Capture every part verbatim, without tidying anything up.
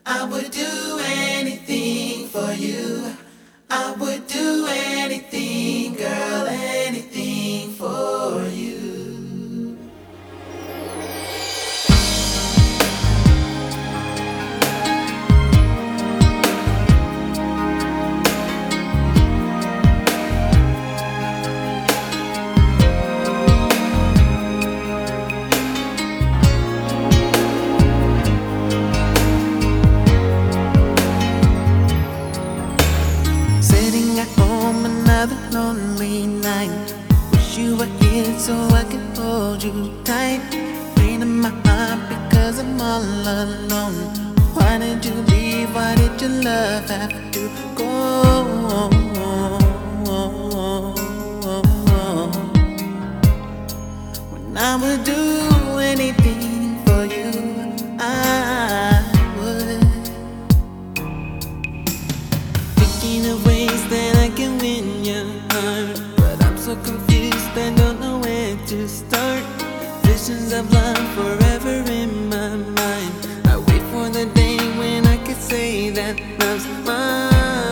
I would do anything for you. I would do anything, girl, anything for you. Sitting at home another lonely night. Wish you were here so I could hold you tight. Pain in my heart because I'm all alone. Why did you leave? Why did your love have to go? When I would do anything for you, I would. Thinking of ways that I can win your heart, but I'm so confused, I don't know where to start. Visions of love forever in my mind. I wait for the day when I can say that love's mine.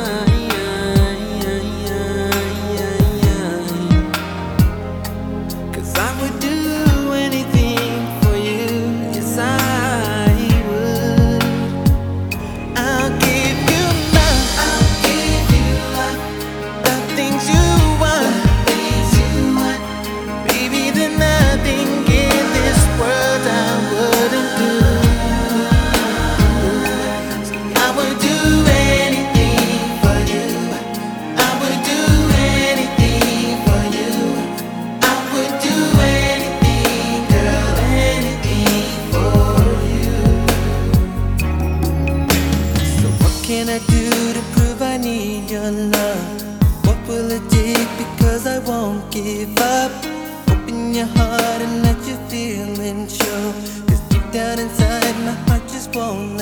'Cause I would do anything for you, yes I would. I'll give you love, I'll give you love, the things you want, the things you want. Baby, there's nothing in this world I wouldn't do. I would do anything for you. I would do anything for you. I would do anything, girl, anything for you. So what can I do to prove I need your love? What will it take? Because I won't give up. Open your heart and let your feelings show. 'Cause deep down inside my heart just won't